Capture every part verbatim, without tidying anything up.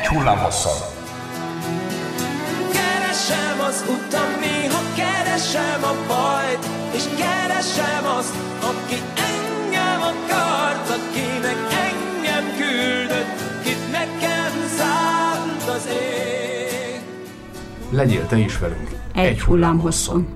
Egy hullám hosszon. Keresem az utam, néha keresem a bajt, és keresem azt, aki engem akart, akinek engem küldött, kit nekem szánt az ég. Legyél te is velünk. Egy, Egy hullám hosszon.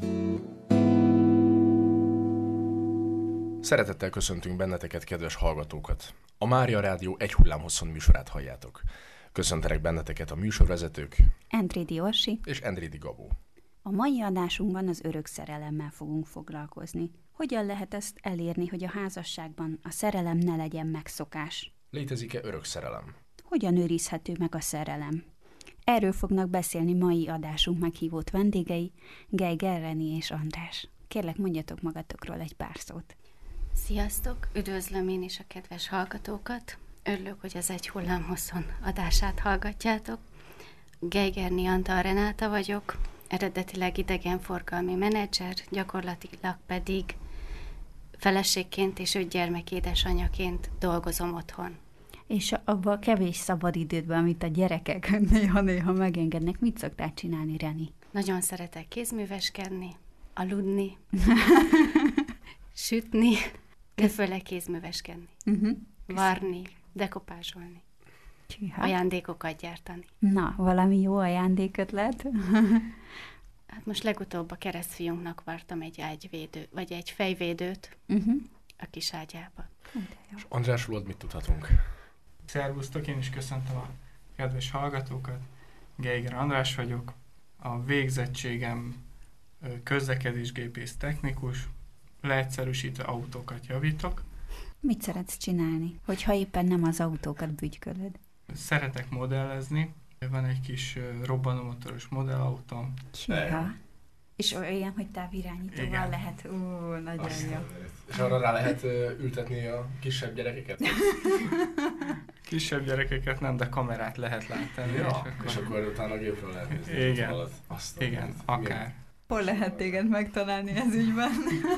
Szeretettel köszöntünk benneteket, kedves hallgatókat. A Mária Rádió Egy hullám hosszon műsorát halljátok. Köszöntelek benneteket a műsorvezetők Endrédi Orsi és Endrédi Gabó. A mai adásunkban az örök szerelemmel fogunk foglalkozni. Hogyan lehet ezt elérni, hogy a házasságban a szerelem ne legyen megszokás? Létezik-e örök szerelem? Hogyan őrizhető meg a szerelem? Erről fognak beszélni mai adásunk meghívott vendégei, Geiger, Reni és András. Kérlek, mondjatok magatokról egy pár szót. Sziasztok! Üdvözlöm én is a kedves hallgatókat. Örülök, hogy az Egy hullám hosszon adását hallgatjátok. Geigerné Antal Renáta vagyok, eredetileg idegenforgalmi menedzser, gyakorlatilag pedig feleségként és öt gyermek édesanyaként dolgozom otthon. És abban a kevés szabadidődben, amit a gyerekek néha-néha megengednek, mit szoktál csinálni, Reni? Nagyon szeretek kézműveskedni, aludni, sütni, de főleg kézműveskedni, uh-huh. varni, dekopázsolni, Csíha. ajándékokat gyártani. Na, valami jó ajándékötlet? Hát most legutóbb a keresztfiunknak vartam egy ágyvédő, vagy egy fejvédőt uh-huh. a kis ágyába. És Andrásról mit tudhatunk? Szervusztok, én is köszöntöm a kedves hallgatókat. Geiger András vagyok. A végzettségem közlekedésgépész technikus, leegyszerűsítve autókat javítok. Mit szeretsz csinálni, hogyha éppen nem az autókat bütykölöd? Szeretek modellezni. Van egy kis robbanómotoros modellautóm. Csiha. És olyan, hogy távirányítóval Igen. lehet. Ó, nagyon Azt jó. És arra rá lehet ültetni a kisebb gyerekeket? Kisebb gyerekeket nem, de kamerát lehet látni. Ja, és, akkor... és akkor utána a gépről lehet nézni. Igen, Azt Igen akár. Hol lehet téged megtalálni ez ügyben?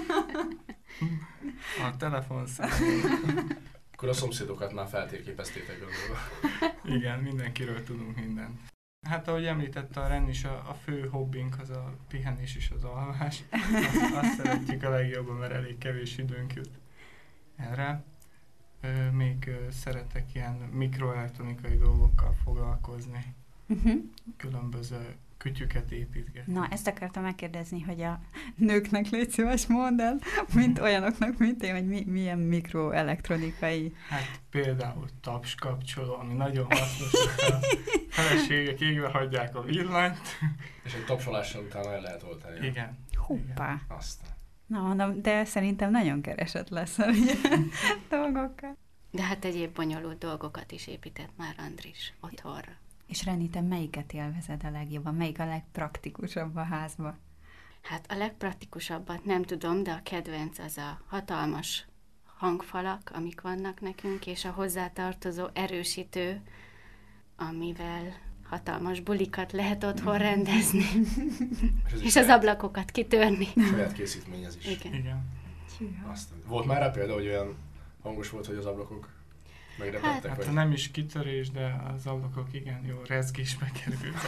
A telefonszám. Akkor a szomszédokat már feltérképeztétek gondolva. Igen, mindenkiről tudunk mindent. Hát ahogy említette a Ren is, a, a fő hobbink az a pihenés és az alvás. Azt, azt szeretjük a legjobban, mert elég kevés időnk jut erre. Ö, még ö, szeretek ilyen mikroelektronikai dolgokkal foglalkozni. Uh-huh. Különböző kütyüket építgetni. Na, ezt akartam megkérdezni, hogy a nőknek légy szíves mondd el, mint olyanoknak, mint én, hogy mi, milyen mikroelektronikai. Hát például tapskapcsoló, ami nagyon hasznos, hogy a feleségek égve hagyják a villanyt. És egy tapsolással utána el lehet oltani. Igen. Hoppá. Aztán. Na, mondom, de szerintem nagyon keresett lesz a ilyen dolgokkal. De hát egyéb bonyolult dolgokat is épített már Andris otthonra. És Reni, te melyiket élvezed a legjobban? Melyik a legpraktikusabb a házba? Hát a legpraktikusabbat nem tudom, de a kedvenc az a hatalmas hangfalak, amik vannak nekünk, és a hozzátartozó erősítő, amivel hatalmas bulikat lehet otthon rendezni. és, és az ablakokat kitörni. Saját készítmény ez is. Igen. Igen. Aztán. Volt már rá példa, hogy olyan hangos volt, hogy az ablakok megrepettek? Hát, vagy? hát nem is kitörés, de az ablakok igen jó rezgésbe kerültek.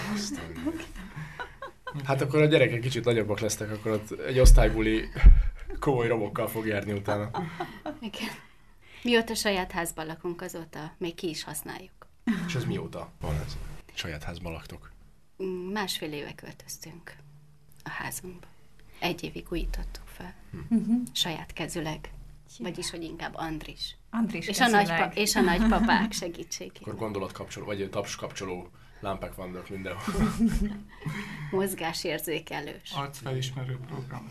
Hát akkor a gyerekek kicsit nagyobbak lesznek, akkor ott egy osztálybuli komoly romokkal fog járni utána. Igen. Mióta saját házban lakunk, azóta még ki is használjuk. És ez mióta van ez? Saját házban laktok? Másfél éve költöztünk a házunkba. Egy évig újítottuk fel. Hm. Saját kezüleg. Vagyis, hogy inkább Andris. Andris és, a nagypa- és a nagypapák segítségével. Akkor gondolatkapcsoló, vagy tapskapcsoló lámpák vannak mindenhol. Mozgásérzékelős. Arcfelismerő program.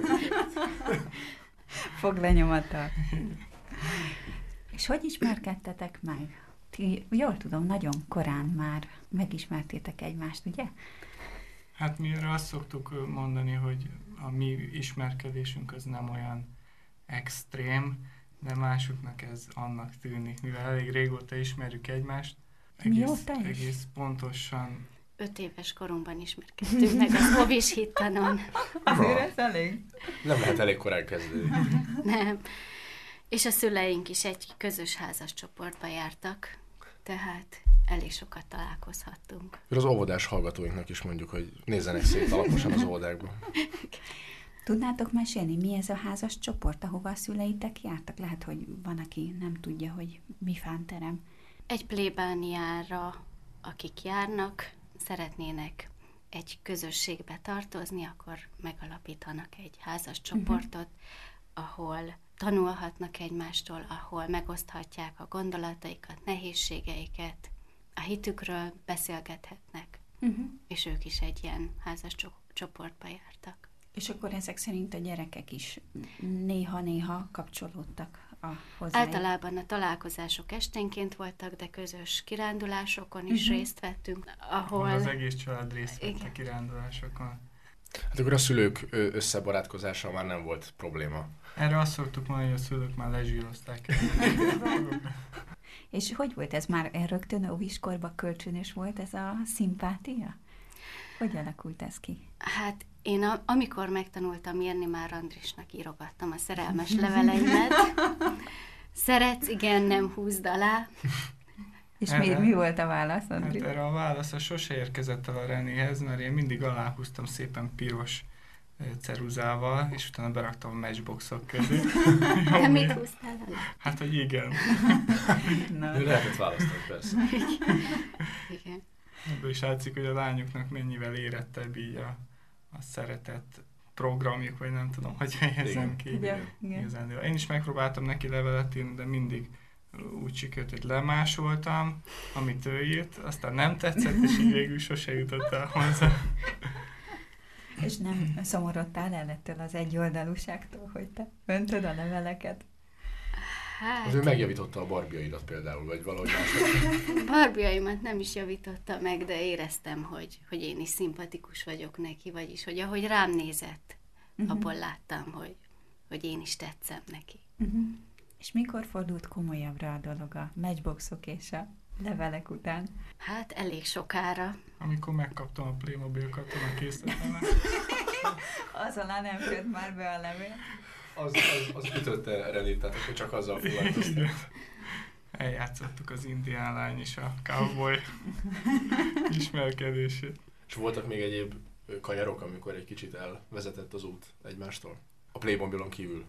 Fog lenyomattal. És hogy ismerkedtetek meg? Ti, jól tudom, nagyon korán már megismertétek egymást, ugye? Hát mi erre azt szoktuk mondani, hogy a mi ismerkedésünk az nem olyan extrém, de másoknak ez annak tűnik, mivel elég régóta ismerjük egymást. Egész, egész pontosan. Öt éves korunkban ismerkedtünk meg az Ovis hittanon. Azért ez elég? Nem lehet elég korán kezdeni. Nem. És a szüleink is egy közös házas csoportba jártak, tehát elég sokat találkozhattunk. Az óvodás hallgatóinknak is mondjuk, hogy nézzenek szét alaposan az óvodákba. Tudnátok mesélni, mi ez a házas csoport, ahova a szüleitek jártak? Lehet, hogy van, aki nem tudja, hogy mi fánterem. Egy plébániára, akik járnak, szeretnének egy közösségbe tartozni, akkor megalapítanak egy házas csoportot, uh-huh. ahol tanulhatnak egymástól, ahol megoszthatják a gondolataikat, nehézségeiket, a hitükről beszélgethetnek, uh-huh. és ők is egy ilyen házas csoportba jártak. És akkor ezek szerint a gyerekek is néha-néha kapcsolódtak a hozzájuk? Általában a találkozások esténként voltak, de közös kirándulásokon is uh-huh. részt vettünk, ahol... Az egész család részt vett a kirándulásokon. Hát akkor a szülők összebarátkozása már nem volt probléma. Erre azt szoktuk mondani, hogy a szülők már lezsírozták. És hogy volt ez már rögtön óviskorban kölcsönös volt ez a szimpátia? Hogy alakult ez ki? Hát én a, amikor megtanultam írni, már Andrisnak írogattam a szerelmes leveleimet. Szeretsz, igen, nem húzd alá. És mi, mi volt a válasz, Andris? Hát erre a válasz a sose érkezett el a Renéhez, mert én mindig aláhúztam szépen piros ceruzával, és utána beraktam a matchboxok közé. Te mit húztál alá? Hát, hogy igen. Na. Lehetett választani, persze. Igen. Ebből is látszik, hogy a lányoknak mennyivel érettebb így a, a szeretett programjuk, vagy nem tudom, hogy fejezem ki. Igen. Igen. Én is megpróbáltam neki levelet írni, de mindig úgy sikerült, hogy lemásoltam, amit ő írt, aztán nem tetszett, és így végül sose jutott el hozzá. És nem szomorodtál el ettől az egyoldalúságtól, hogy te öntöd a leveleket? Hát... Az ő megjavította a barbiaidat például, vagy valahogy máshogy. Barbiaimat nem is javította meg, de éreztem, hogy, hogy én is szimpatikus vagyok neki, vagyis, hogy ahogy rám nézett, uh-huh. abból láttam, hogy, hogy én is tetszem neki. Uh-huh. És mikor fordult komolyabbra a dolog a matchboxok és a levelek után? Hát elég sokára. Amikor megkaptam a Playmobil katonakészletemet. Az alá nem jött már be a levél. Az, az, az ütötte Renét, tehát akkor csak azzal foglalkoztam. Eljátszottuk az indián lány és a cowboy ismerkedését. És voltak még egyéb kanyarok, amikor egy kicsit elvezetett az út egymástól? A Playmobilon kívül.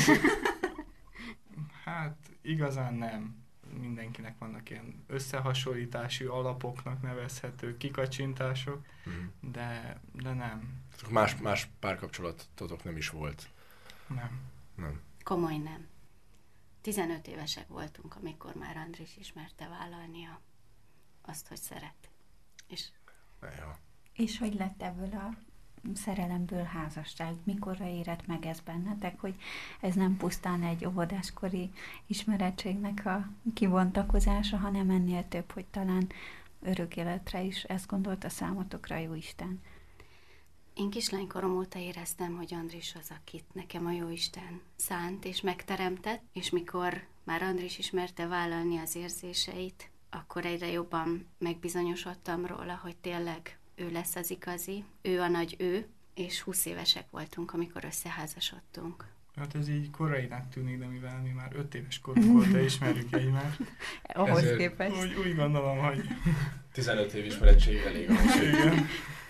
Hát igazán nem. Mindenkinek vannak ilyen összehasonlítási alapoknak nevezhető kikacsintások, mm. de, de nem. Más, más párkapcsolatotok nem is volt? Nem. Nem. Komoly nem. tizenöt évesek voltunk, amikor már Andris ismerte vállalni a, azt, hogy szeret. És... Ja. És hogy lett ebből a szerelemből házasság? Mikorra érett meg ez bennetek, hogy ez nem pusztán egy óvodáskori ismerettségnek a kibontakozása, hanem ennél több, hogy talán örök életre is ezt gondolta számotokra Jóisten? Én kislánykorom óta éreztem, hogy Andris az, akit nekem a Jóisten szánt és megteremtett, és mikor már Andris ismerte vállalni az érzéseit, akkor egyre jobban megbizonyosodtam róla, hogy tényleg ő lesz az igazi, ő a nagy ő, és húsz évesek voltunk, amikor összeházasodtunk. Hát ez így korainak tűnik, de mivel mi már öt éves korunk óta ismerjük egymást. Ahhoz Ezért képest. Úgy, úgy gondolom, hogy... tizenöt év ismerettség elég ahhoz. Igen.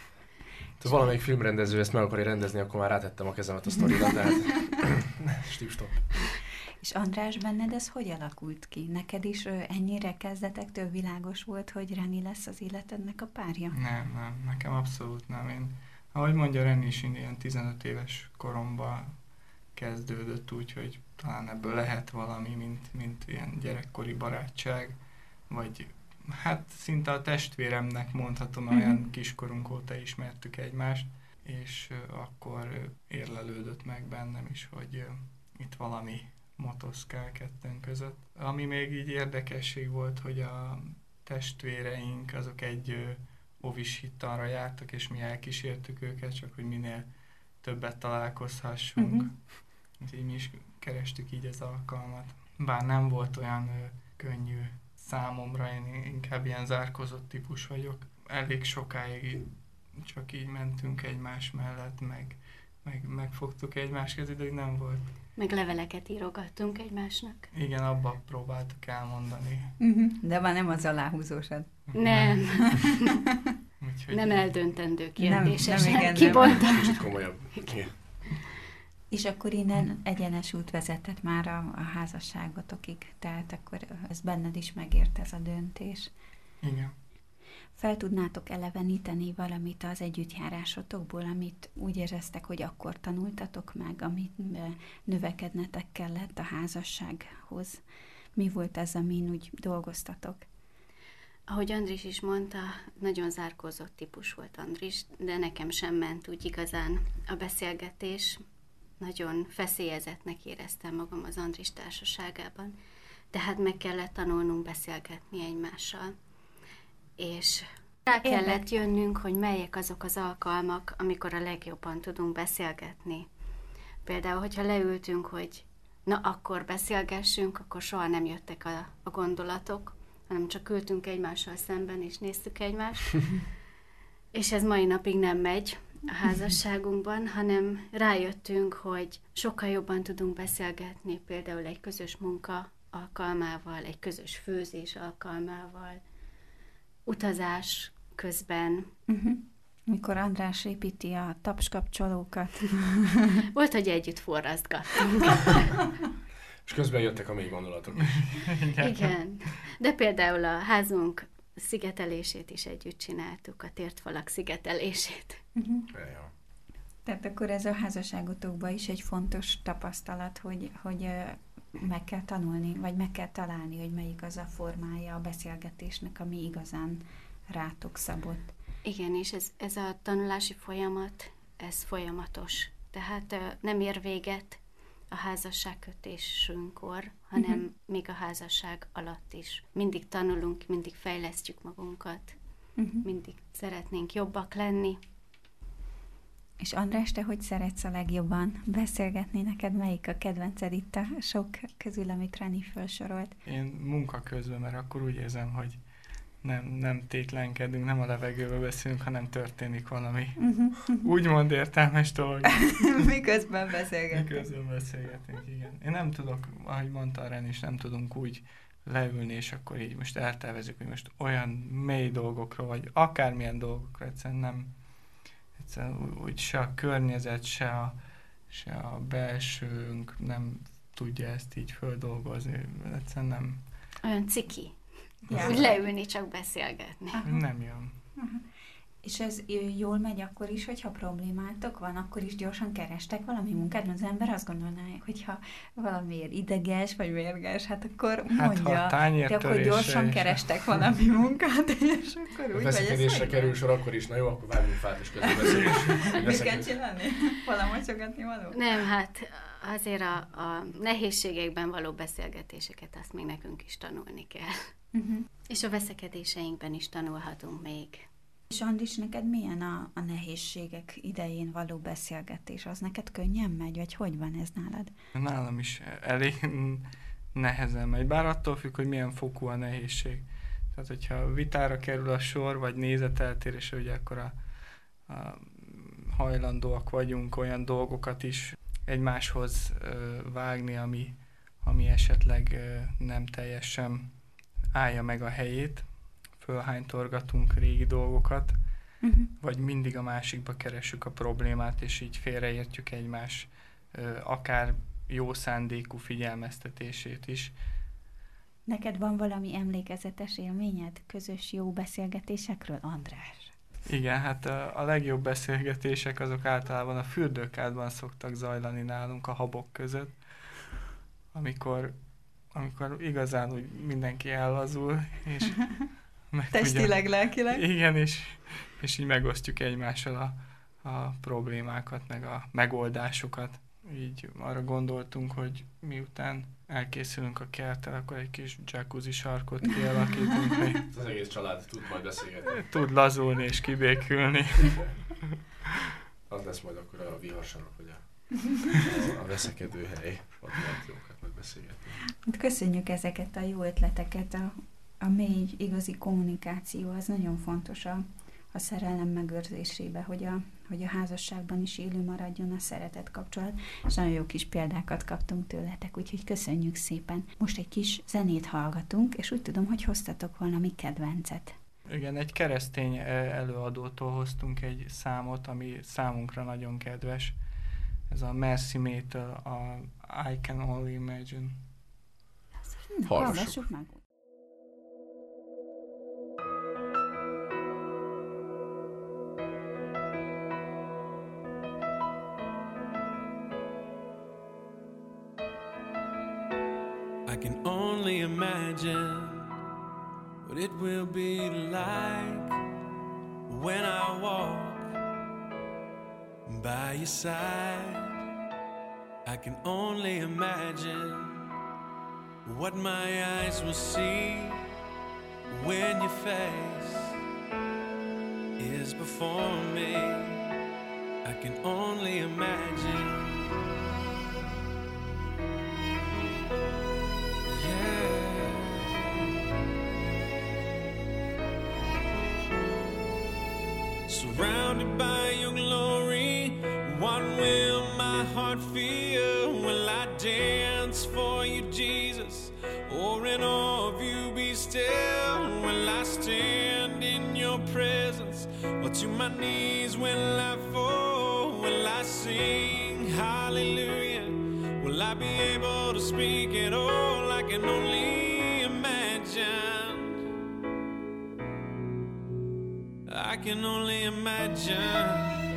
Ha valamelyik filmrendező ezt meg akarja rendezni, akkor már rátettem a kezemet a sztorira, de hát... Stip-stop. És András, benned ez hogy alakult ki? Neked is ennyire kezdetektől világos volt, hogy Reni lesz az életednek a párja? Nem, nem, nekem abszolút nem. Én, ahogy mondja Reni is, ilyen tizenöt éves koromban kezdődött úgy, hogy talán ebből lehet valami, mint, mint ilyen gyerekkori barátság, vagy hát szinte a testvéremnek mondhatom, mm-hmm. olyan kiskorunk óta ismertük egymást, és akkor érlelődött meg bennem is, hogy itt valami motoszkál kettőnk között. Ami még így érdekesség volt, hogy a testvéreink azok egy ovis hittanra jártak, és mi elkísértük őket, csak hogy minél többet találkozhassunk. Uh-huh. Így mi is kerestük így az alkalmat. Bár nem volt olyan ö, könnyű számomra, én inkább ilyen zárkozott típus vagyok. Elég sokáig csak így mentünk egymás mellett, meg meg, megfogtuk egymás kezét, de nem volt. Meg leveleket írogattunk egymásnak. Igen, abba próbáltuk elmondani. Uh-huh. De már nem az aláhúzósad. Nem. Úgyhogy Nem eldöntendő Nem, nem, kérdésesen igen, nem. kibontam. Kicsit komolyabb. Igen. És akkor innen egyenes út vezetett már a, a házasságotokig, tehát akkor ez benned is megért ez a döntés. Igen. Fel tudnátok eleveníteni valamit az együttjárásotokból, amit úgy éreztek, hogy akkor tanultatok meg, amit növekednetek kellett a házassághoz? Mi volt ez, amin úgy dolgoztatok? Ahogy Andris is mondta, nagyon zárkózott típus volt Andris, de nekem sem ment úgy igazán a beszélgetés. Nagyon feszélyezettnek éreztem magam az Andris társaságában, tehát meg kellett tanulnunk beszélgetni egymással. És rá kellett jönnünk, hogy melyek azok az alkalmak, amikor a legjobban tudunk beszélgetni. Például, hogyha leültünk, hogy na akkor beszélgessünk, akkor soha nem jöttek a, a gondolatok, hanem csak ültünk egymással szemben, és néztük egymást. És ez mai napig nem megy a házasságunkban, hanem rájöttünk, hogy sokkal jobban tudunk beszélgetni, például egy közös munka alkalmával, egy közös főzés alkalmával, utazás közben. Uh-huh. Mikor András építi a tapskapcsolókat. Volt, hogy együtt forrasztgattunk. És közben jöttek a mély gondolatok. Igen. Igen. De például a házunk szigetelését is együtt csináltuk, a tért falak szigetelését. Uh-huh. Ja. Tehát akkor ez a házasságotokban is egy fontos tapasztalat, hogy, hogy ö, meg kell tanulni, vagy meg kell találni, hogy melyik az a formája a beszélgetésnek, ami igazán rátok szabott. Igen, és ez, ez a tanulási folyamat, ez folyamatos. Tehát ö, nem ér véget a házasságkötésünkkor, hanem uh-huh. még a házasság alatt is. Mindig tanulunk, mindig fejlesztjük magunkat, uh-huh. mindig szeretnénk jobbak lenni. És András, te hogy szeretsz a legjobban beszélgetni? Neked melyik a kedvenced itt a sok közül, amit Reni felsorolt? Én munka közben, mert akkor úgy érzem, hogy nem, nem tétlenkedünk, nem a levegőbe beszélünk, hanem történik valami Uh-huh. úgymond értelmes dolog. Miközben beszélgetünk. Miközben beszélgetünk, igen. Én nem tudok, ahogy mondta a Ren is, nem tudunk úgy leülni, és akkor így most eltervezzük, hogy most olyan mély dolgokról, vagy akármilyen dolgokról, egyszerűen nem, egyszerűen úgy se a környezet, se a, se a belsőnk nem tudja ezt így földolgozni. Egyszerűen nem, Olyan ciki, Ja. hogy leülni, csak beszélgetni. Aha. nem jön. Aha. És ez jól megy akkor is, hogyha problémátok van, akkor is gyorsan kerestek valami munkát, mert az ember azt gondolná, hogyha valamiért ideges vagy mérges, hát akkor mondja, Hát, ha de akkor gyorsan is. kerestek valami munkát, és akkor A úgy veszekedésre vagy kerül sor, akkor is, na jó, akkor vágjunk fát, és közben beszélünk. Mit kell csinálni? Valamocsogatni való? Nem, hát azért a, a nehézségekben való beszélgetéseket azt még nekünk is tanulni kell. Uh-huh. És a veszekedéseinkben is tanulhatunk még. És Andis, neked milyen a, a nehézségek idején való beszélgetés? Az neked könnyen megy, vagy hogy van ez nálad? Nálam is elég nehezen megy, bár attól függ, hogy milyen fokú a nehézség. Tehát, hogyha vitára kerül a sor, vagy nézeteltérés, ugye akkor a, a hajlandóak vagyunk olyan dolgokat is egymáshoz ö, vágni, ami, ami esetleg ö, nem teljesen állja meg a helyét. Fölhánytorgatunk régi dolgokat, uh-huh. vagy mindig a másikba keressük a problémát, és így félreértjük egymás ö, akár jó szándékú figyelmeztetését is. Neked van valami emlékezetes élményed közös jó beszélgetésekről, András? Igen, hát a, a legjobb beszélgetések azok általában a fürdőkádban szoktak zajlani nálunk a habok között, amikor, amikor igazán úgy mindenki ellazul, és meg testileg, ugye, lelkileg? igen, és, és így megosztjuk egymással a, a problémákat, meg a megoldásokat. Így arra gondoltunk, hogy miután elkészülünk a kerttel, akkor egy kis jacuzzi sarkot kialakítunk, hogy Az egész család tud majd beszélgetni. tud lazulni és kibékülni. Az lesz majd akkor a viharsarok, vagy a, a, a veszekedő hely. Ott lehet jókat megbeszélgetni. Köszönjük ezeket a jó ötleteket. A, a mély, igazi kommunikáció az nagyon fontos a, a szerelem megőrzésébe, hogy a hogy a házasságban is élő maradjon a szeretet kapcsolat, és nagyon jó kis példákat kaptunk tőletek, úgyhogy köszönjük szépen. Most egy kis zenét hallgatunk, és úgy tudom, hogy hoztatok valami kedvencet. Igen, egy keresztény előadótól hoztunk egy számot, ami számunkra nagyon kedves. Ez a Mercy May-től a I Can Only Imagine. Na, hallgassuk meg. I can only imagine what it will be like when I walk by your side. I can only imagine what my eyes will see when your face is before me. I can only imagine. Surrounded by your glory, what will my heart feel? Will I dance for you, Jesus? Or in awe of you be still? Will I stand in your presence? Or to my knees will I fall? Will I sing hallelujah? Will I be able to speak at all? I can only imagine. I can only imagine.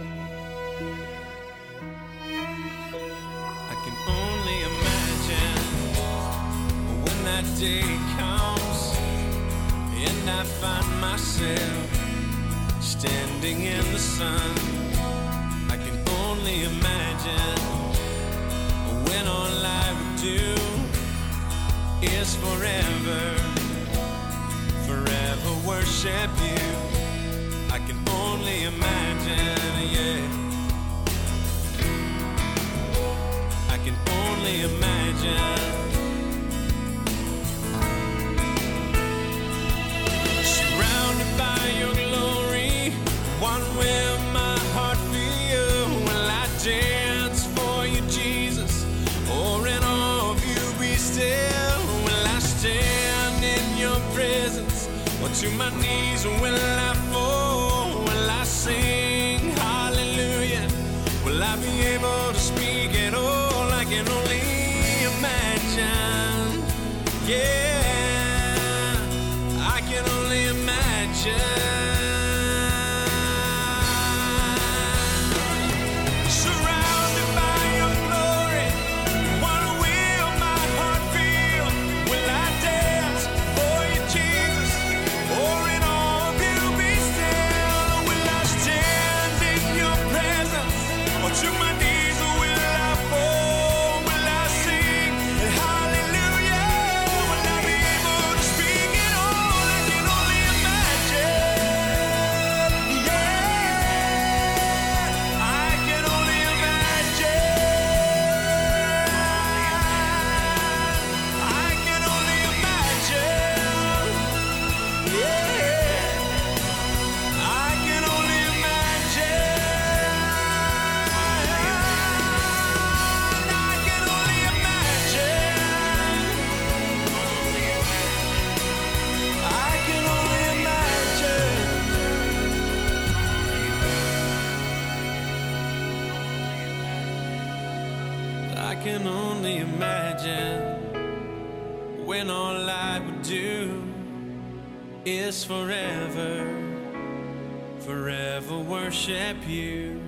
I can only imagine when that day comes and I find myself standing in the sun. I can only imagine when all I would do is forever, forever worship you. I can only imagine, yeah. I can only imagine. Surrounded by your glory, what will my heart feel? Will I dance for you, Jesus? Or in awe of you be still? Will I stand in your presence? Or to my knees will I fall? Will I sing hallelujah? Will I be able to speak at all? I can only imagine. Yeah, I can only imagine. Surrounded by your glory, what will my heart feel? Will I dance for you, Jesus? Or in awe of you be still? Will I stand in your presence? Or to my knees will I fall? Will I sing hallelujah? Will I be able to speak at all? I can only imagine. Yeah, I can only imagine. I can only imagine. Yeah, I can only imagine. I can only imagine. I can only imagine. I can only imagine when all I would do is forever, forever worship you.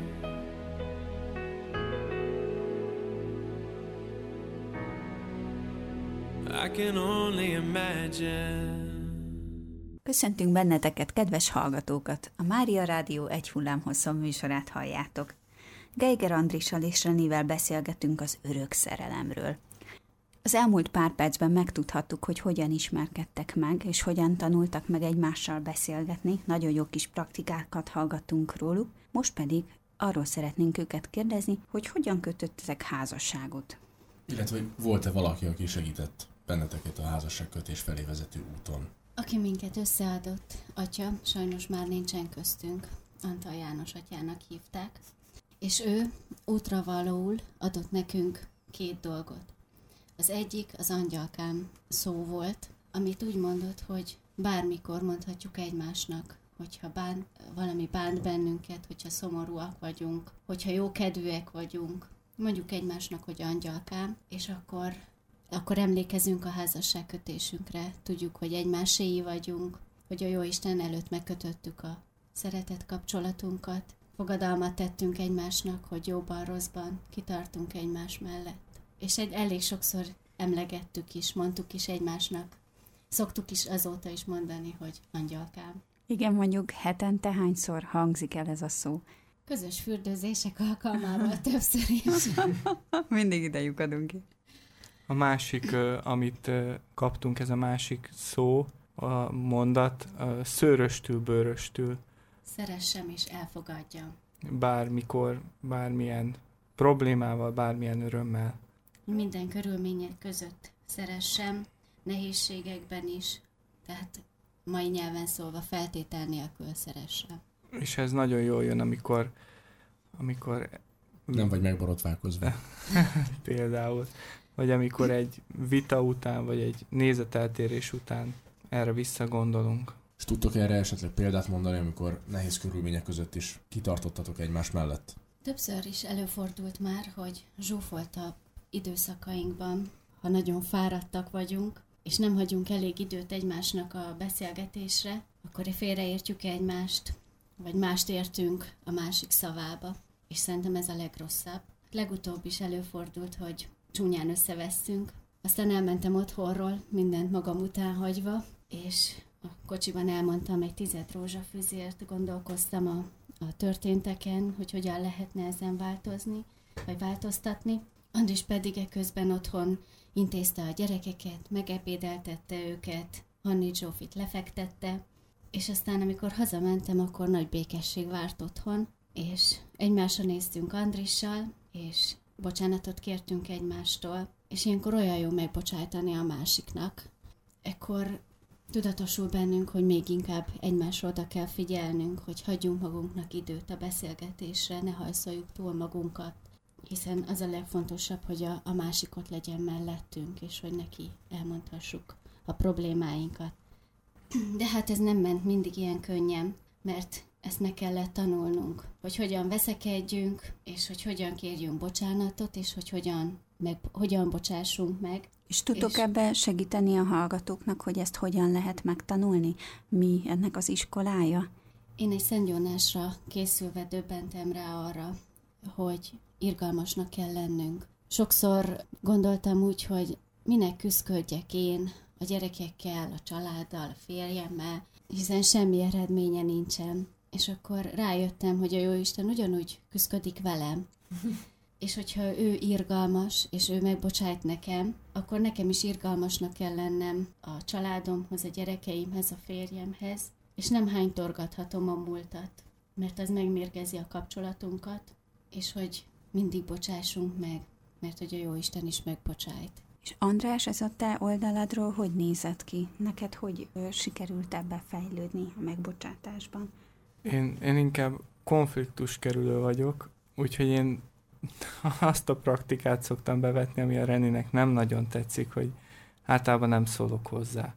I can only imagine. Köszöntünk benneteket, kedves hallgatókat! A Mária Rádió egy hullámhosszon műsorát halljátok. Geiger Andrissal és Renivel beszélgetünk az örök szerelemről. Az elmúlt pár percben megtudhattuk, hogy hogyan ismerkedtek meg, és hogyan tanultak meg egymással beszélgetni. Nagyon jó kis praktikákat hallgattunk róluk. Most pedig arról szeretnénk őket kérdezni, hogy hogyan kötöttetek házasságot. Illetve volt-e valaki, aki segített benneteket a házasságkötés felé vezető úton? Aki minket összeadott, atya, sajnos már nincsen köztünk. Antal János atyának hívták, és ő útravalóul adott nekünk két dolgot. Az egyik az angyalkám szó volt, amit úgy mondott, hogy bármikor mondhatjuk egymásnak, hogyha bán, valami bánt bennünket, hogyha szomorúak vagyunk, hogyha jókedvűek vagyunk, mondjuk egymásnak, hogy angyalkám, és akkor, akkor emlékezünk a házasságkötésünkre, tudjuk, hogy egymáséi vagyunk, hogy a Jóisten előtt megkötöttük a szeretet kapcsolatunkat, fogadalmat tettünk egymásnak, hogy jóban, rosszban kitartunk egymás mellett. És egy, elég sokszor emlegettük is, mondtuk is egymásnak, szoktuk is azóta is mondani, hogy angyalkám. Igen, mondjuk hetente hányszor hangzik el ez a szó? Közös fürdőzések alkalmával többször is. Mindig ide lyukadunk ki. A másik, amit kaptunk, ez a másik szó, a mondat, a szőröstül, bőröstül. Szeressem és elfogadjam. Bármikor, bármilyen problémával, bármilyen örömmel. Minden körülmények között szeressem, nehézségekben is, tehát mai nyelven szólva feltétel nélkül szeressem. És ez nagyon jól jön, amikor, amikor nem vagy megborotválkozva. Például. Vagy amikor egy vita után, vagy egy nézeteltérés után erre visszagondolunk. És tudtok erre esetleg példát mondani, amikor nehéz körülmények között is kitartottatok egymás mellett? Többször is előfordult már, hogy zsúfoltabb időszakainkban, ha nagyon fáradtak vagyunk, és nem hagyunk elég időt egymásnak a beszélgetésre, akkor félreértjük egymást, vagy mást értünk a másik szavába. És szerintem ez a legrosszabb. Legutóbb is előfordult, hogy csúnyán összevesztünk. Aztán elmentem otthonról, mindent magam után hagyva, és a kocsiban elmondtam egy tized rózsafüzért, gondolkoztam a, a történteken, hogy hogyan lehetne ezen változni, vagy változtatni. Andris pedig eközben otthon intézte a gyerekeket, megebédeltette őket, Hanni Zsófit lefektette, és aztán amikor hazamentem, akkor nagy békesség várt otthon, és egymásra néztünk Andrissal, és bocsánatot kértünk egymástól, és ilyenkor olyan jó megbocsájtani a másiknak. Ekkor tudatosul bennünk, hogy még inkább egymásra oda kell figyelnünk, hogy hagyjunk magunknak időt a beszélgetésre, ne hajszoljuk túl magunkat, hiszen az a legfontosabb, hogy a, a másik ott legyen mellettünk, és hogy neki elmondhassuk a problémáinkat. De hát ez nem ment mindig ilyen könnyen, mert ezt meg kellett tanulnunk, hogy hogyan veszekedjünk, és hogy hogyan kérjünk bocsánatot, és hogy hogyan, meg, hogyan bocsássunk meg. És tudtok és... ebbe segíteni a hallgatóknak, hogy ezt hogyan lehet megtanulni? Mi ennek az iskolája? Én egy Szent Jónásra készülve döbbentem rá arra, hogy irgalmasnak kell lennünk. Sokszor gondoltam úgy, hogy minek küszködjek én a gyerekekkel, a családdal, a férjemmel, hiszen semmi eredménye nincsen. És akkor rájöttem, hogy a Jóisten ugyanúgy küszködik velem. És hogyha ő irgalmas, és ő megbocsájt nekem, akkor nekem is irgalmasnak kell lennem a családomhoz, a gyerekeimhez, a férjemhez, és nem hánytorgathatom a múltat, mert az megmérgezi a kapcsolatunkat, és hogy mindig bocsássunk meg, mert hogy a Jóisten is megbocsájt. És András, ez a te oldaladról hogy nézett ki? Neked hogy ö, sikerült ebbe fejlődni a megbocsátásban? Én, én inkább konfliktus kerülő vagyok, úgyhogy én azt a praktikát szoktam bevetni, ami a Reninek nem nagyon tetszik, hogy általában nem szólok hozzá.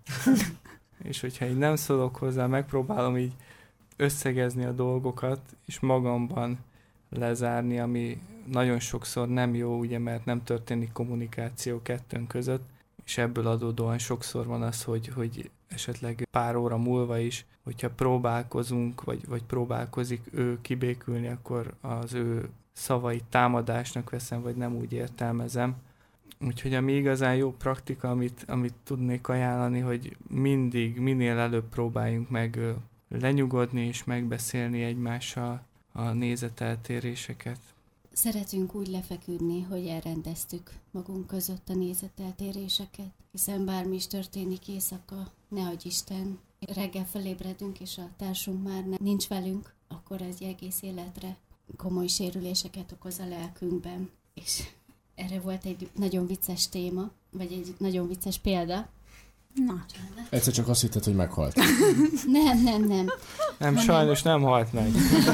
És hogyha így nem szólok hozzá, megpróbálom így összegezni a dolgokat, és magamban lezárni, ami nagyon sokszor nem jó, ugye, mert nem történik kommunikáció kettőnk között, és ebből adódóan sokszor van az, hogy, hogy esetleg pár óra múlva is, hogyha próbálkozunk, vagy, vagy próbálkozik ő kibékülni, akkor az ő szavait támadásnak veszem, vagy nem úgy értelmezem. Úgyhogy ami igazán jó praktika, amit, amit tudnék ajánlani, hogy mindig, minél előbb próbáljunk meg lenyugodni és megbeszélni egymással a nézeteltéréseket. Szeretünk úgy lefeküdni, hogy elrendeztük magunk között a nézeteltéréseket, hiszen bármi is történik éjszaka, nehogy Isten, reggel felébredünk, és a társunk már nem, nincs velünk, akkor ez egész életre komoly sérüléseket okoz a lelkünkben. És erre volt egy nagyon vicces téma, vagy egy nagyon vicces példa. Na. Egyszer csak azt hitted, hogy meghalt. Nem, nem, nem. Nem, sajnos nem halt meg.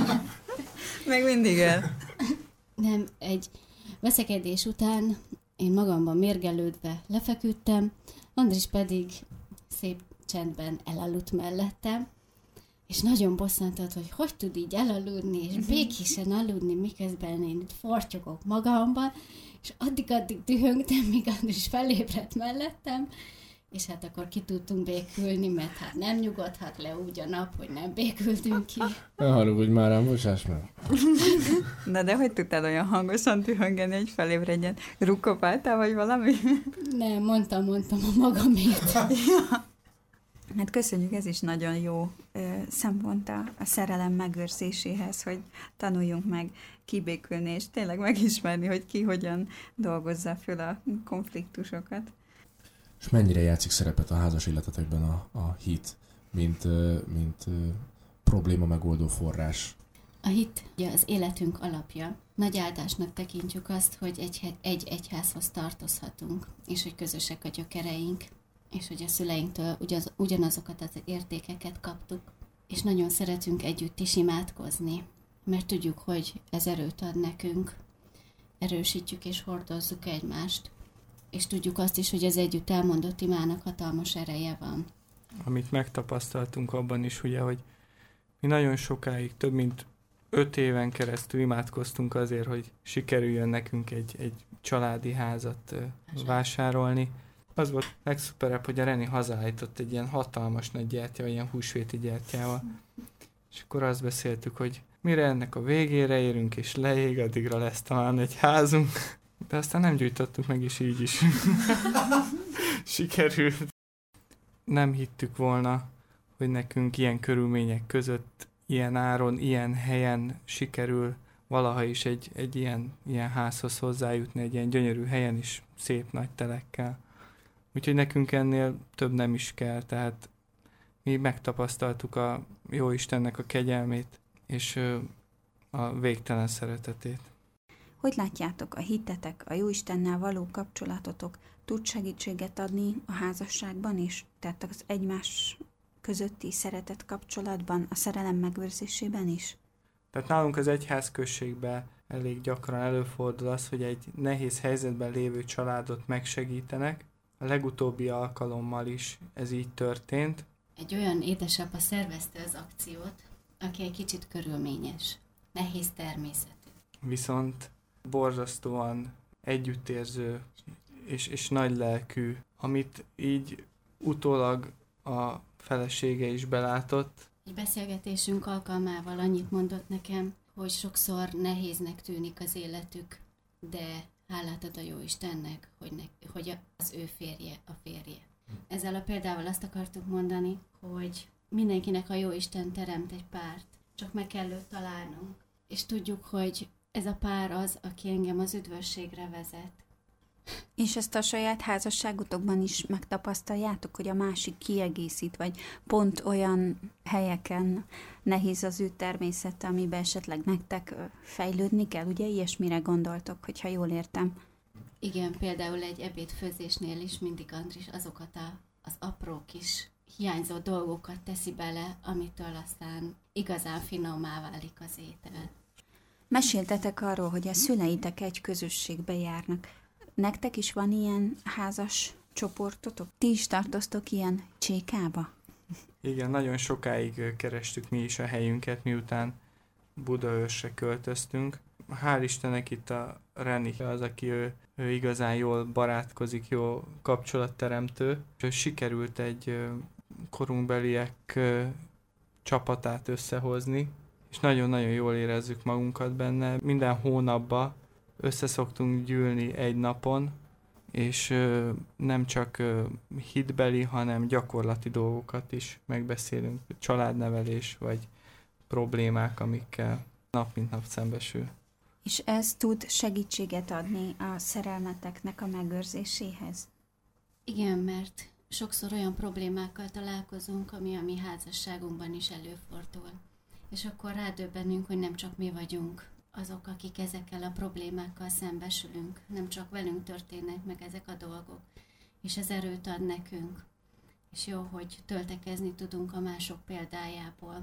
Meg mindig el. Nem, egy veszekedés után én magamban mérgelődve lefeküdtem, Andris pedig szép csendben elaludt mellettem, és nagyon bosszantott, hogy hogy tud így elaludni, és békésen aludni, miközben én itt fortyogok magamban, és addig-addig dühöngtem, míg Andris felébredt mellettem, és hát akkor ki tudtunk békülni, mert hát nem nyugodhat le úgy a nap, hogy nem békültünk ki. Ne haragudj már rám, bocsáss meg. Na de hogy tudtál olyan hangosan dühöngeni, hogy felébredjen? Rukkopáltál, vagy valami? Nem, mondtam, mondtam a magamét. Hát köszönjük, ez is nagyon jó ö, szempont a, a szerelem megőrzéséhez, hogy tanuljunk meg kibékülni, és tényleg megismerni, hogy ki hogyan dolgozza föl a konfliktusokat. És mennyire játszik szerepet a házas életetekben a, a hit, mint, mint probléma megoldó forrás? A hit ugye az életünk alapja. Nagy áldásnak tekintjük azt, hogy egy, egy egyházhoz tartozhatunk, és hogy közösek a gyökereink, és hogy a szüleinktől ugyaz, ugyanazokat az értékeket kaptuk, és nagyon szeretünk együtt is imádkozni, mert tudjuk, hogy ez erőt ad nekünk, erősítjük és hordozzuk egymást, és tudjuk azt is, hogy az együtt elmondott imának hatalmas ereje van. Amit megtapasztaltunk abban is, ugye, hogy mi nagyon sokáig, több mint öt éven keresztül imádkoztunk azért, hogy sikerüljön nekünk egy, egy családi házat vásárolni. Az volt legszuperebb, hogy a Reni hazállított egy ilyen hatalmas nagy gyertyával, ilyen húsvéti gyertyával. És akkor azt beszéltük, hogy mire ennek a végére érünk és leég, addigra lesz talán egy házunk. De aztán nem gyújtottuk meg, és így is sikerült. Nem hittük volna, hogy nekünk ilyen körülmények között, ilyen áron, ilyen helyen sikerül valaha is egy, egy ilyen, ilyen házhoz hozzájutni, egy ilyen gyönyörű helyen is, szép nagy telekkel. Úgyhogy nekünk ennél több nem is kell, tehát mi megtapasztaltuk a Jóistennek a kegyelmét, és a végtelen szeretetét. Hogy látjátok, a hitetek, a Jóistennel való kapcsolatotok tud segítséget adni a házasságban is? Tehát az egymás közötti szeretet kapcsolatban, a szerelem megőrzésében is? Tehát nálunk az egyházközségben elég gyakran előfordul az, hogy egy nehéz helyzetben lévő családot megsegítenek. A legutóbbi alkalommal is ez így történt. Egy olyan édesapa szervezte az akciót, aki egy kicsit körülményes, nehéz természetű. Viszont borzasztóan együttérző és, és nagy lelkű, amit így utólag a felesége is belátott. Egy beszélgetésünk alkalmával annyit mondott nekem, hogy sokszor nehéznek tűnik az életük, de hálát ad a Jóistennek, hogy, ne, hogy az ő férje a férje. Ezzel a példával azt akartuk mondani, hogy mindenkinek a Jóisten teremt egy párt, csak meg kell őt találnunk. És tudjuk, hogy ez a pár az, aki engem az üdvösségre vezet. És ezt a saját házasságotokban is megtapasztaljátok, hogy a másik kiegészít, vagy pont olyan helyeken nehéz az ő természete, amiben esetleg nektek fejlődni kell, ugye ilyesmire gondoltok, hogyha jól értem. Igen, például egy ebédfőzésnél is mindig Andris azokat a, az apró kis hiányzó dolgokat teszi bele, amitől aztán igazán finommá válik az étel. Meséltetek arról, hogy a szüleitek egy közösségbe járnak. Nektek is van ilyen házas csoportotok? Ti is tartoztok ilyen csékába? Igen, nagyon sokáig kerestük mi is a helyünket, miután Budaörsre költöztünk. Hál' Istennek itt a Reni az, aki ő, ő igazán jól barátkozik, jó kapcsolatteremtő. És sikerült egy korunkbeliek csapatát összehozni, és nagyon-nagyon jól érezzük magunkat benne. Minden hónapban összeszoktunk gyűlni egy napon, és ö, nem csak ö, hitbeli, hanem gyakorlati dolgokat is megbeszélünk, családnevelés, vagy problémák, amikkel nap mint nap szembesül. És ez tud segítséget adni a szerelmeteknek a megőrzéséhez? Igen, mert sokszor olyan problémákkal találkozunk, ami a mi házasságunkban is előfordul. És akkor rádöbbenünk, hogy nem csak mi vagyunk azok, akik ezekkel a problémákkal szembesülünk, nem csak velünk történnek meg ezek a dolgok, és ez erőt ad nekünk. És jó, hogy töltekezni tudunk a mások példájából.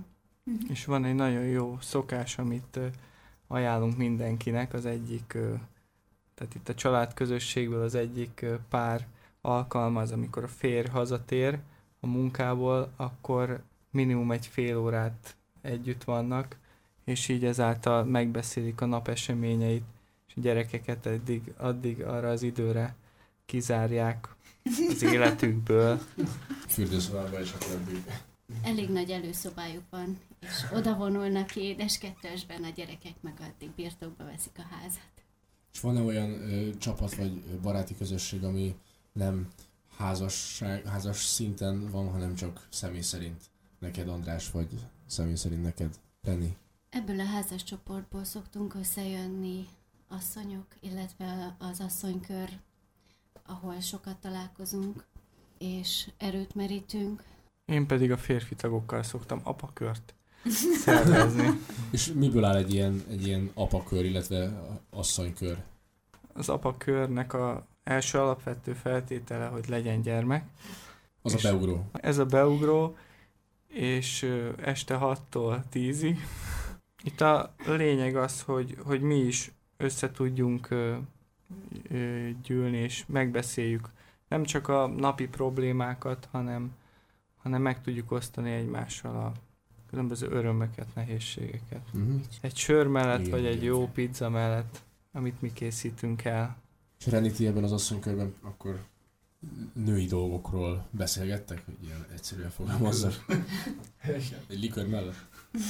Uh-huh. És van egy nagyon jó szokás, amit ö, ajánlunk mindenkinek, az egyik, ö, tehát itt a családközösségből az egyik ö, pár alkalmaz, amikor a férj hazatér a munkából, akkor minimum egy fél órát együtt vannak, és így ezáltal megbeszélik a nap eseményeit, és a gyerekeket addig, addig arra az időre kizárják az életükből. Fürdőszobában is akkor addig. Elég nagy előszobájuk van, és oda vonulnak ki édeskettősben, a gyerekek meg addig birtokba veszik a házat. És van-e olyan ö, csapat vagy baráti közösség, ami nem házasság, házas szinten van, hanem csak személy szerint neked, András, vagy személy szerint neked, Penny? Ebből a házas csoportból szoktunk összejönni asszonyok, illetve az asszonykör, ahol sokat találkozunk, és erőt merítünk. Én pedig a férfi tagokkal szoktam apakört szervezni. És miből áll egy ilyen, egy ilyen apakör, illetve asszonykör? Az apakörnek a első alapvető feltétele, hogy legyen gyermek. Az a beugró. Ez a beugró, és ö, este hattól tízig. Itt a lényeg az, hogy, hogy mi is össze tudjunk ö, ö, gyűlni, és megbeszéljük nem csak a napi problémákat, hanem, hanem meg tudjuk osztani egymással a különböző örömöket, nehézségeket. Uh-huh. Egy sör mellett, Igen, vagy egy igen. jó pizza mellett, amit mi készítünk el. És Reni, ti ebben az asszonykörben akkor női dolgokról beszélgettek, hogy ilyen egyszerűen fogalmazzak? Egy likör mellett?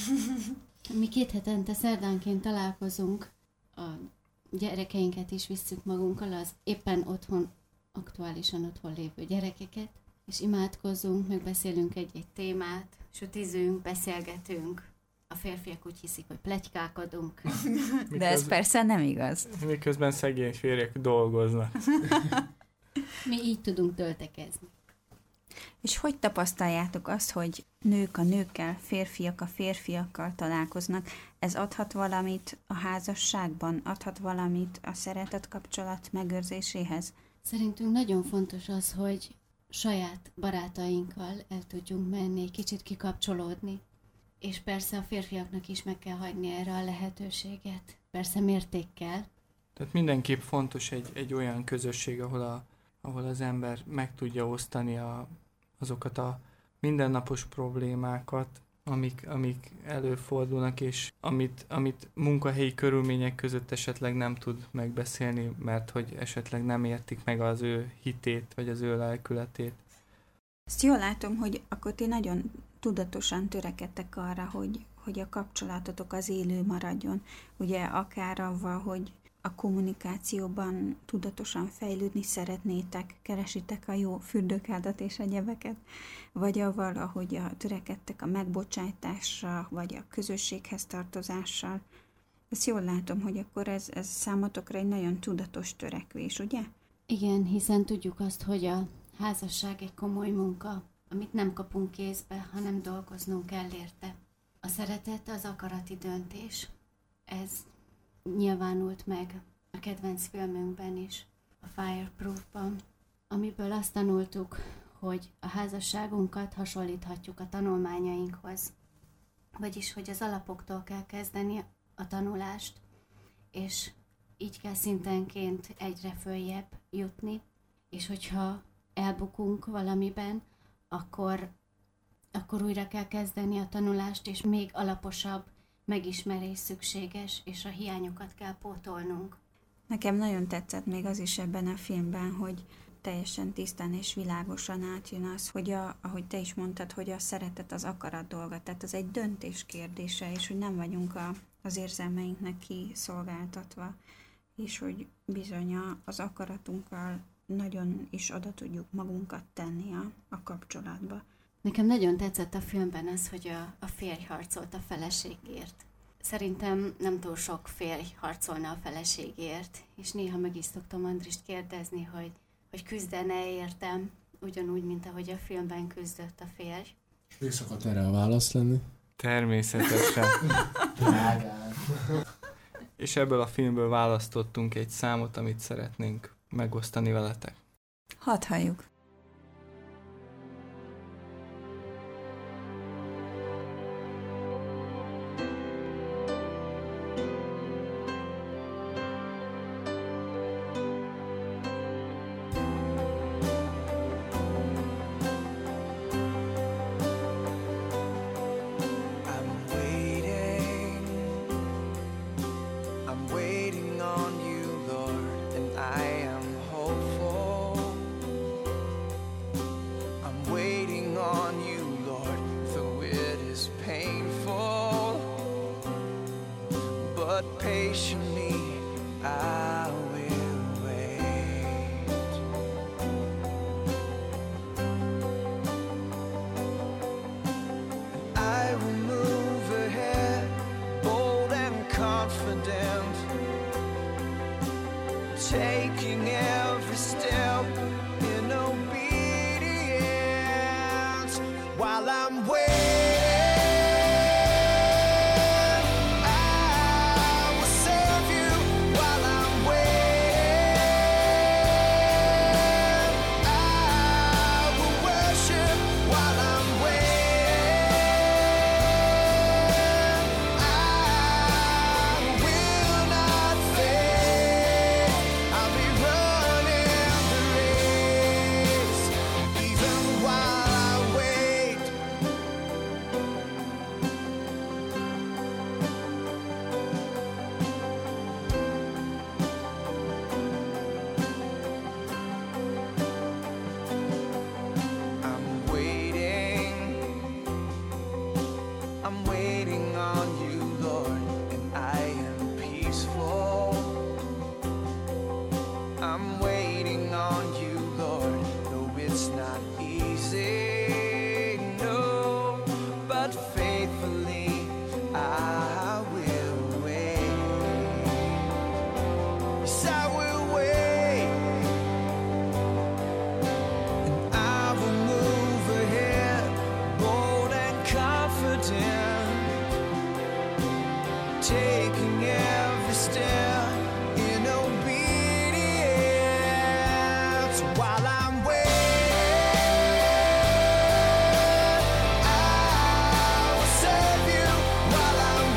Mi két hetente szerdánként találkozunk, a gyerekeinket is visszük magunkkal, az éppen otthon, aktuálisan otthon lévő gyerekeket, és imádkozzunk, megbeszélünk egy-egy témát, sütizünk, beszélgetünk. A férfiak úgy hiszik, hogy pletykálkodunk. De ez persze nem igaz. Miközben szegény férjek dolgoznak. Mi így tudunk töltekezni. És hogy tapasztaljátok azt, hogy nők a nőkkel, férfiak a férfiakkal találkoznak? Ez adhat valamit a házasságban? Adhat valamit a szeretet kapcsolat megőrzéséhez? Szerintünk nagyon fontos az, hogy saját barátainkkal el tudjunk menni, kicsit kikapcsolódni. És persze a férfiaknak is meg kell hagyni erre a lehetőséget. Persze mértékkel. Tehát mindenképp fontos egy, egy olyan közösség, ahol, a, ahol az ember meg tudja osztani a, azokat a mindennapos problémákat, amik, amik előfordulnak, és amit, amit munkahelyi körülmények között esetleg nem tud megbeszélni, mert hogy esetleg nem értik meg az ő hitét, vagy az ő lelkületét. Ezt jól látom, hogy akkor ti nagyon tudatosan törekedtek arra, hogy, hogy a kapcsolatotok az élő maradjon. Ugye akár avval, hogy a kommunikációban tudatosan fejlődni szeretnétek, keresitek a jó fürdőkádat és egyebeket, vagy avval, ahogy a, törekedtek a megbocsájtásra, vagy a közösséghez tartozással. Ezt jól látom, hogy akkor ez, ez számotokra egy nagyon tudatos törekvés, ugye? Igen, hiszen tudjuk azt, hogy a házasság egy komoly munka, amit nem kapunk kézbe, hanem dolgoznunk kell érte. A szeretet az akarati döntés. Ez nyilvánult meg a kedvenc filmünkben is, a Fireproof-ban, amiből azt tanultuk, hogy a házasságunkat hasonlíthatjuk a tanulmányainkhoz. Vagyis, hogy az alapoktól kell kezdeni a tanulást, és így kell szintenként egyre följebb jutni, és hogyha elbukunk valamiben, akkor, akkor újra kell kezdeni a tanulást, és még alaposabb megismerés szükséges, és a hiányokat kell pótolnunk. Nekem nagyon tetszett még az is ebben a filmben, hogy teljesen tisztán és világosan átjön az, hogy a, ahogy te is mondtad, hogy a szeretet az akarat dolga, tehát az egy döntés kérdése, és hogy nem vagyunk a, az érzelmeinknek kiszolgáltatva, és hogy bizony a, az akaratunkkal nagyon is oda tudjuk magunkat tenni a, a kapcsolatba. Nekem nagyon tetszett a filmben az, hogy a, a férj harcolt a feleségért. Szerintem nem túl sok férj harcolna a feleségért, és néha meg is szoktam Andrist kérdezni, hogy, hogy küzdene értem, ugyanúgy, mint ahogy a filmben küzdött a férj. Még szokott erre a válasz lenni? Természetesen. És ebből a filmből választottunk egy számot, amit szeretnénk megosztani veletek. Hadd halljuk! patiently I will wait. I will move ahead, bold and confident, taking every step in obedience while I'm waiting. Taking every step in obedience while I'm waiting. I will serve you while I'm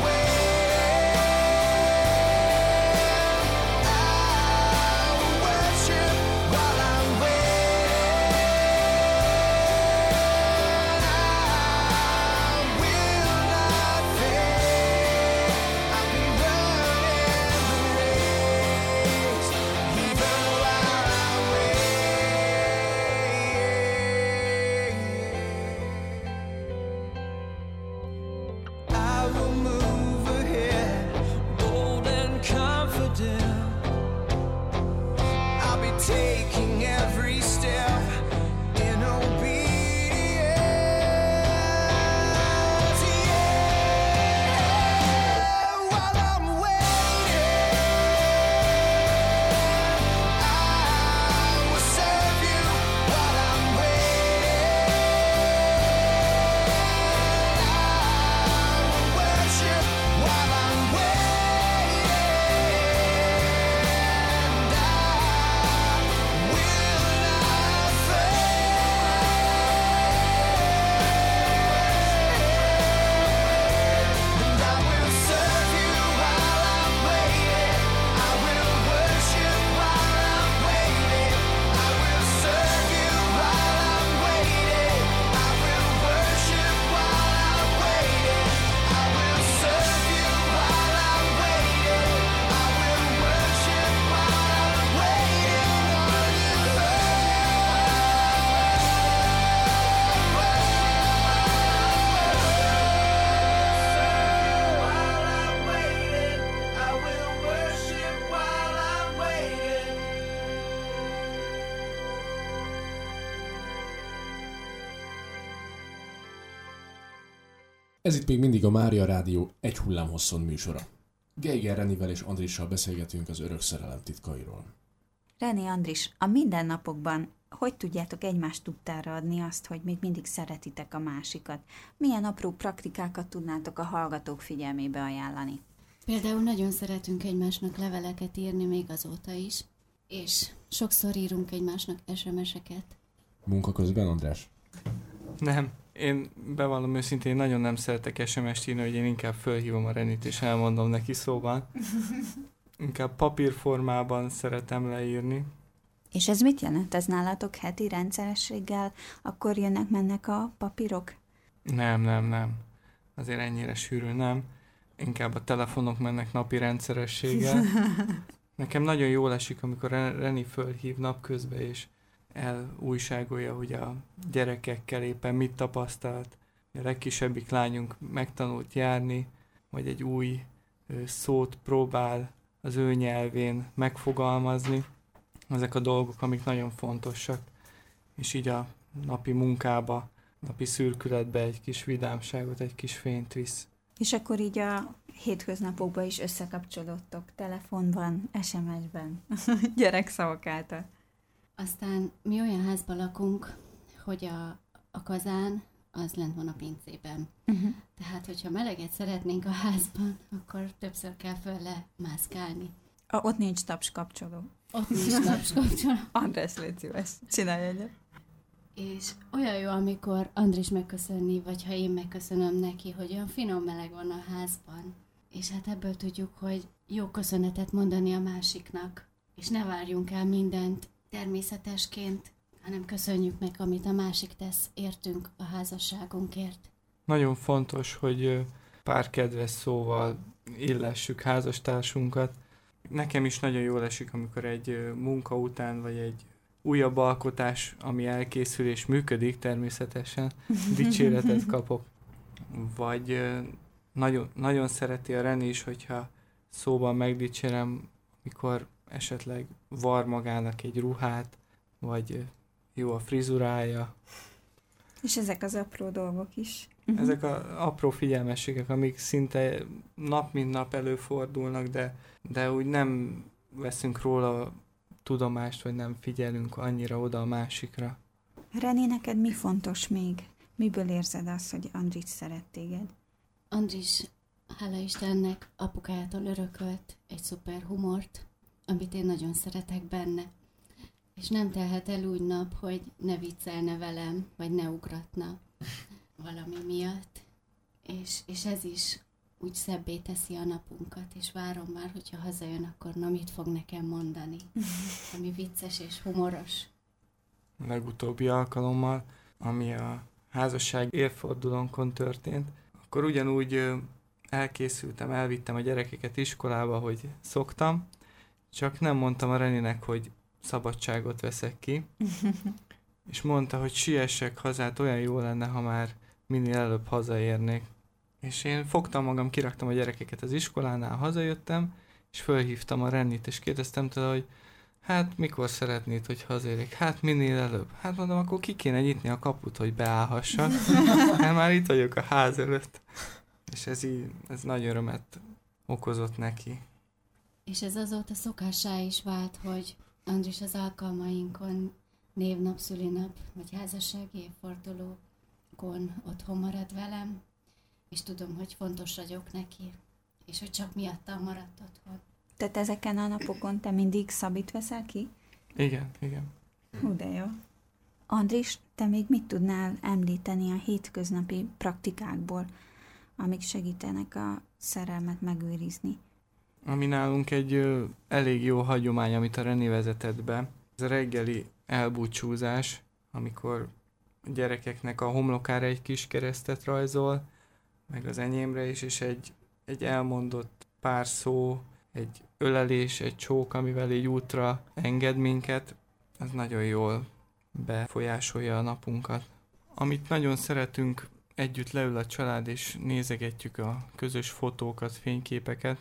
waiting. I will worship while I'm waiting. I will not fail. I'll be running the race, even while I wait. I will move ahead, bold and confident. I'll be taking every step in obedience. Yeah, while I'm waiting, I will serve you while I'm waiting. I will worship while I'm waiting. And I will not fail. And I will serve you while I'm waiting. I will worship while I'm waiting. I will serve you while I'm waiting. I will worship while I'm waiting. I will serve you while I'm waiting. I will worship while I'm waiting on you. While I'm waiting, I will worship while I'm waiting. Ez itt még mindig a Mária Rádió egy hullámhosszon műsora. Geiger Renivel és Andrissal beszélgetünk az örök szerelem titkairól. René, Andris, a mindennapokban hogy tudjátok egymást tudtára adni azt, hogy még mindig szeretitek a másikat? Milyen apró praktikákat tudnátok a hallgatók figyelmébe ajánlani? Például nagyon szeretünk egymásnak leveleket írni még azóta is, és sokszor írunk egymásnak es em es-eket. Munka közben, András? Nem. Én bevallom őszintén, nagyon nem szeretek es em es-t írni, hogy én inkább fölhívom a Renit és elmondom neki szóban. Inkább papírformában szeretem leírni. És ez mit jelent? Ez nálatok heti rendszerességgel? Akkor jönnek-mennek a papírok? Nem, nem, nem. Azért ennyire sűrű nem. Inkább a telefonok mennek napi rendszerességgel. Nekem nagyon jól esik, amikor Reni fölhív napközben, és elújságolja, hogy a gyerekekkel éppen mit tapasztalt. A legkisebbik lányunk megtanult járni, vagy egy új szót próbál az ő nyelvén megfogalmazni. Ezek a dolgok, amik nagyon fontosak, és így a napi munkába, napi szürkületbe egy kis vidámságot, egy kis fényt visz. És akkor így a hétköznapokban is összekapcsolódtok telefonban, es em es-ben, gyerekszavak által. Aztán mi olyan házban lakunk, hogy a, a kazán az lent van a pincében. Uh-huh. Tehát, hogyha meleget szeretnénk a házban, akkor többször kell fölle mászkálni. A, ott nincs tapskapcsoló. Ott nincs tapskapcsoló. András, légy szíves, csinálj egyet. És olyan jó, amikor Andris megköszönni, vagy ha én megköszönöm neki, hogy olyan finom meleg van a házban. És hát ebből tudjuk, hogy jó köszönetet mondani a másiknak. És ne várjunk el mindent természetesként, hanem köszönjük meg, amit a másik tesz értünk a házasságunkért. Nagyon fontos, hogy pár kedves szóval illessük házastársunkat. Nekem is nagyon jól esik, amikor egy munka után, vagy egy újabb alkotás, ami elkészül és működik természetesen, dicséretet kapok. Vagy nagyon, nagyon szereti a Reni is, hogyha szóban megdicsérem, mikor esetleg var magának egy ruhát, vagy jó a frizurája. És ezek az apró dolgok is. Ezek az apró figyelmességek, amik szinte nap mint nap előfordulnak, de, de úgy nem veszünk róla tudomást, vagy nem figyelünk annyira oda a másikra. Reni, neked mi fontos még? Miből érzed azt, hogy Andris szeret téged? Andris, hála Istennek, apukájától örökölt egy szuper humort, amit én nagyon szeretek benne. És nem telhet el úgy nap, hogy ne viccelne velem, vagy ne ugratna valami miatt. És, és ez is úgy szebbé teszi a napunkat, és várom már, hogyha hazajön, akkor na mit fog nekem mondani, ami vicces és humoros. A legutóbbi alkalommal, ami a házasság évfordulónkon történt, akkor ugyanúgy elkészültem, elvittem a gyerekeket iskolába, hogy szoktam, csak nem mondtam a Reninek, hogy szabadságot veszek ki, és mondta, hogy siessek hazát, olyan jó lenne, ha már minél előbb hazaérnék. És én fogtam magam, kiraktam a gyerekeket az iskolánál, hazajöttem, és fölhívtam a Renit, és kérdeztem tőle, hogy hát mikor szeretnéd, hogy hazérjek? Hát minél előbb. Hát mondom, akkor ki kéne nyitni a kaput, hogy beállhassak. Hát már itt vagyok a ház előtt. És ez így, ez nagy örömet okozott neki. És ez azóta szokássá is vált, hogy Andris az alkalmainkon, névnap, szülinap, vagy házassági évfordulókon otthon marad velem, és tudom, hogy fontos vagyok neki, és hogy csak miattam maradt otthon. Tehát ezeken a napokon te mindig Szabit veszel ki? Igen, igen. Hú, de jó. Andris, te még mit tudnál említeni a hétköznapi praktikákból, amik segítenek a szerelmet megőrizni? Ami nálunk egy ö, elég jó hagyomány, amit a Reni vezetett be, ez a reggeli elbúcsúzás, amikor a gyerekeknek a homlokára egy kis keresztet rajzol, meg az enyémre is, és egy, egy elmondott pár szó, egy ölelés, egy csók, amivel így útra enged minket, ez nagyon jól befolyásolja a napunkat. Amit nagyon szeretünk, együtt leül a család, és nézegetjük a közös fotókat, fényképeket,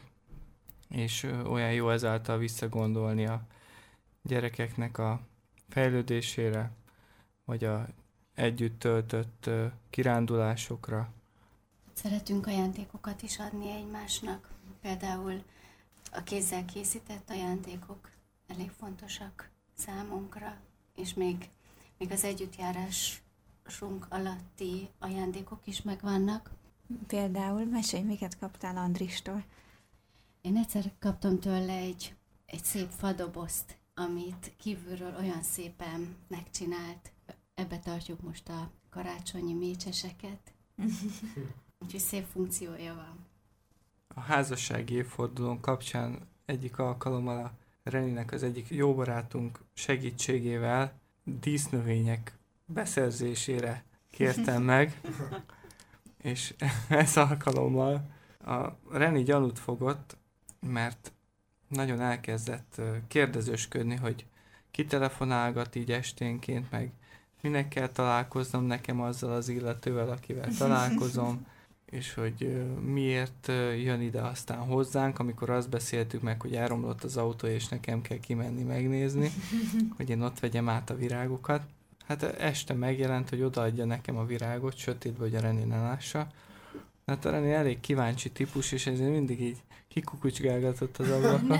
és olyan jó ezáltal visszagondolni a gyerekeknek a fejlődésére, vagy a együtt töltött kirándulásokra. Szeretünk ajándékokat is adni egymásnak. Például a kézzel készített ajándékok elég fontosak számunkra, és még, még az együttjárásunk alatti ajándékok is megvannak. Például mesélj, miket kaptál Andristól? Én egyszer kaptam tőle egy, egy szép fadobozt, amit kívülről olyan szépen megcsinált. Ebbe tartjuk most a karácsonyi mécseseket. Úgyhogy szép funkciója van. A házassági évfordulón kapcsán egyik alkalommal a Reninek az egyik jó barátunk segítségével dísznövények beszerzésére kértem meg, és ez alkalommal a Reni gyanút fogott, mert nagyon elkezdett kérdezősködni, hogy ki telefonálgat így esténként, meg minek kell találkoznom nekem azzal az illetővel, akivel találkozom, és hogy ö, miért ö, jön ide aztán hozzánk, amikor azt beszéltük meg, hogy elromlott az autó, és nekem kell kimenni megnézni, hogy én ott vegyem át a virágokat. Hát este megjelent, hogy odaadja nekem a virágot, sötétbe, hogy a René ne lássa. Hát a René elég kíváncsi típus, és ezért mindig így kikukucsgálgatott az ablakon.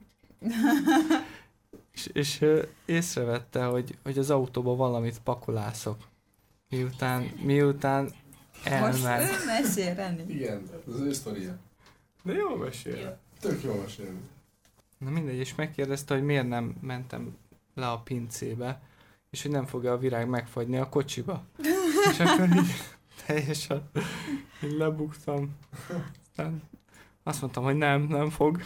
és és ö, észrevette, hogy, hogy az autóba valamit pakolászok. Miután, miután elment. Most ő mesél, René. Igen, az ő sztoria. De jól mesél. Tök jól mesélni. Na mindegy, és megkérdezte, hogy miért nem mentem le a pincébe, és hogy nem fogja a virág megfagyni a kocsiba. És akkor így teljesen így lebuktam. Aztán azt mondtam, hogy nem, nem fog.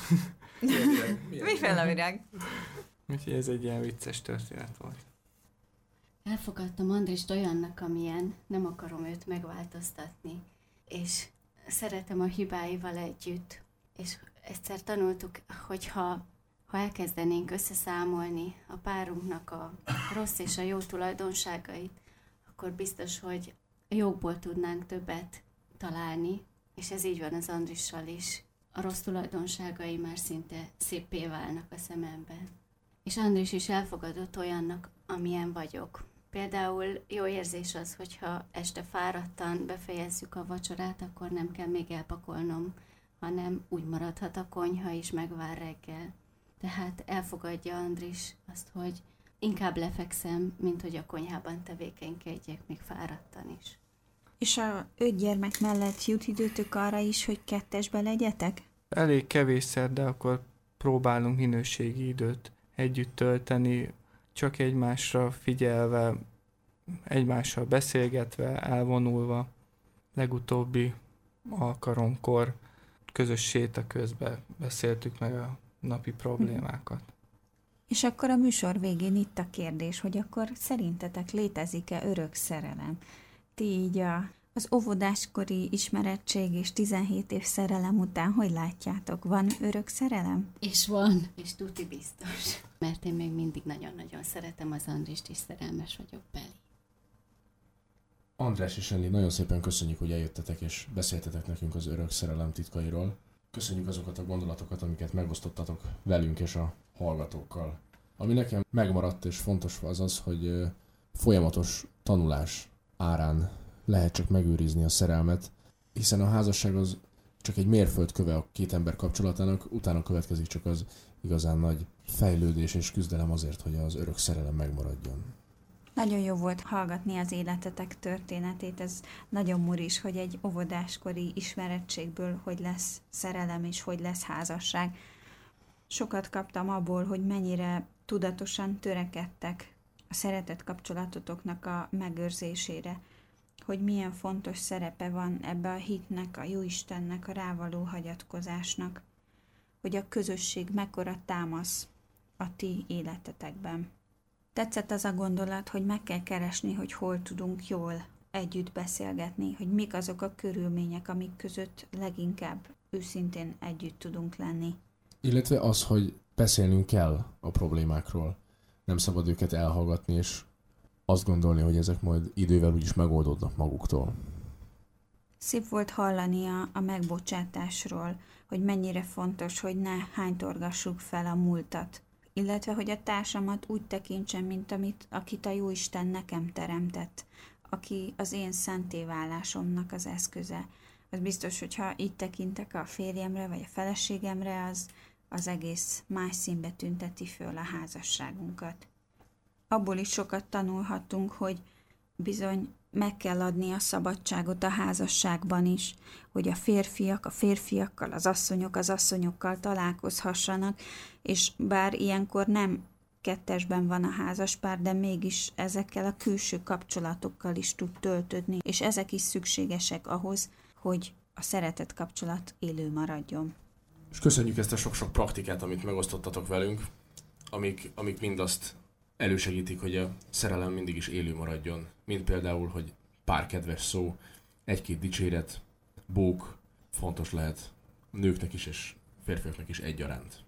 Miféle virág? Úgyhogy ez egy ilyen vicces történet volt. Elfogadtam Andrist olyannak, amilyen, nem akarom őt megváltoztatni, és szeretem a hibáival együtt. És egyszer tanultuk, hogy ha, ha elkezdenénk összeszámolni a párunknak a rossz és a jó tulajdonságait, akkor biztos, hogy jókból tudnánk többet találni, és ez így van az Andrissal is. A rossz tulajdonságai már szinte széppé válnak a szememben. És Andris is elfogadott olyannak, amilyen vagyok. Például jó érzés az, hogyha este fáradtan befejezzük a vacsorát, akkor nem kell még elpakolnom, hanem úgy maradhat a konyha is, megvár reggel. Tehát elfogadja Andris azt, hogy inkább lefekszem, mint hogy a konyhában tevékenykedjek, még fáradtan is. És a öt gyermek mellett jut időtök arra is, hogy kettesbe legyetek? Elég kevésszer, de akkor próbálunk minőségi időt együtt tölteni, csak egymásra figyelve, egymással beszélgetve, elvonulva. Legutóbbi alkalomkor közös séta közben beszéltük meg a napi problémákat. És akkor a műsor végén itt a kérdés, hogy akkor szerintetek létezik-e örök szerelem? Ti így a, az óvodáskori ismerettség és tizenhét év szerelem után hogy látjátok? Van örök szerelem? És van. És tuti biztos. Mert én még mindig nagyon-nagyon szeretem az Andrist, és szerelmes vagyok belé. András és Enli, nagyon szépen köszönjük, hogy eljöttetek és beszéltetek nekünk az örök szerelem titkairól. Köszönjük azokat a gondolatokat, amiket megosztottatok velünk és a hallgatókkal. Ami nekem megmaradt és fontos az az, hogy folyamatos tanulás árán lehet csak megőrizni a szerelmet, hiszen a házasság az csak egy mérföldköve a két ember kapcsolatának, utána következik csak az igazán nagy fejlődés és küzdelem azért, hogy az örök szerelem megmaradjon. Nagyon jó volt hallgatni az életetek történetét, ez nagyon muris, hogy egy óvodáskori ismerettségből hogy lesz szerelem és hogy lesz házasság. Sokat kaptam abból, hogy mennyire tudatosan törekedtek a szeretett kapcsolatotoknak a megőrzésére, hogy milyen fontos szerepe van ebbe a hitnek, a Jóistennek, a rávaló hagyatkozásnak, hogy a közösség mekkora támasz a ti életetekben. Tetszett az a gondolat, hogy meg kell keresni, hogy hol tudunk jól együtt beszélgetni, hogy mik azok a körülmények, amik között leginkább őszintén együtt tudunk lenni. Illetve az, hogy beszélnünk kell a problémákról. Nem szabad őket elhallgatni, és azt gondolni, hogy ezek majd idővel úgyis megoldódnak maguktól. Szép volt hallani a, a megbocsátásról, hogy mennyire fontos, hogy ne hánytorgassuk fel a múltat, illetve hogy a társamat úgy tekintsem, mint amit, akit a Jóisten nekem teremtett, aki az én szentéválásomnak az eszköze. Az biztos, hogyha így tekintek a férjemre vagy a feleségemre, az, az egész más színbe tünteti föl a házasságunkat. Abból is sokat tanulhatunk, hogy bizony meg kell adni a szabadságot a házasságban is, hogy a férfiak a férfiakkal, az asszonyok az asszonyokkal találkozhassanak, és bár ilyenkor nem kettesben van a házaspár, de mégis ezekkel a külső kapcsolatokkal is tud töltődni, és ezek is szükségesek ahhoz, hogy a szeretet kapcsolat élő maradjon. És köszönjük ezt a sok-sok praktikát, amit megosztottatok velünk, amik, amik mind azt elősegítik, hogy a szerelem mindig is élő maradjon. Mint például, hogy pár kedves szó, egy-két dicséret, bók fontos lehet a nőknek is és férfiaknak is egyaránt.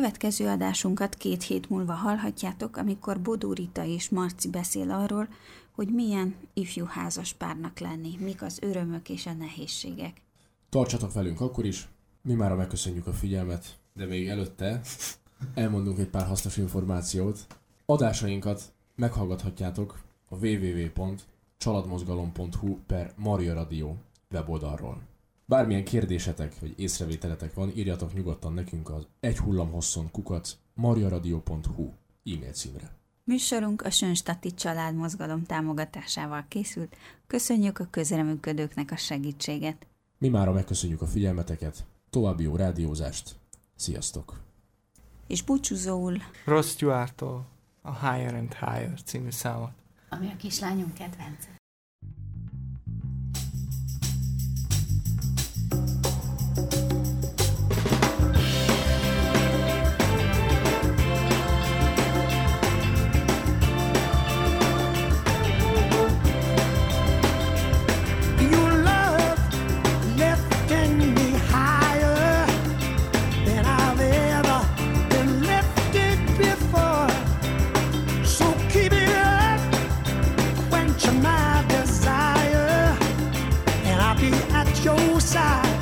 Következő adásunkat két hét múlva hallhatjátok, amikor Bodó Rita és Marci beszél arról, hogy milyen ifjú házas párnak lenni, mik az örömök és a nehézségek. Tartsatok velünk akkor is, mi mára megköszönjük a figyelmet, de még előtte elmondunk egy pár hasznos információt. Adásainkat meghallgathatjátok a double-u double-u double-u pont családmozgalom pont hu per Maria Radio weboldalról. Bármilyen kérdésetek vagy észrevételetek van, írjatok nyugodtan nekünk az egy hullamhosszon kukac mariaradio pont hu e-mail címre. Műsorunk a Sönstati Családmozgalom támogatásával készült. Köszönjük a közreműködőknek a segítséget. Mi mára megköszönjük a figyelmeteket, további jó rádiózást, sziasztok! És búcsúzóul Ross Stewart-tól a Higher and Higher című számot. Ami a kislányunk kedvence. your side.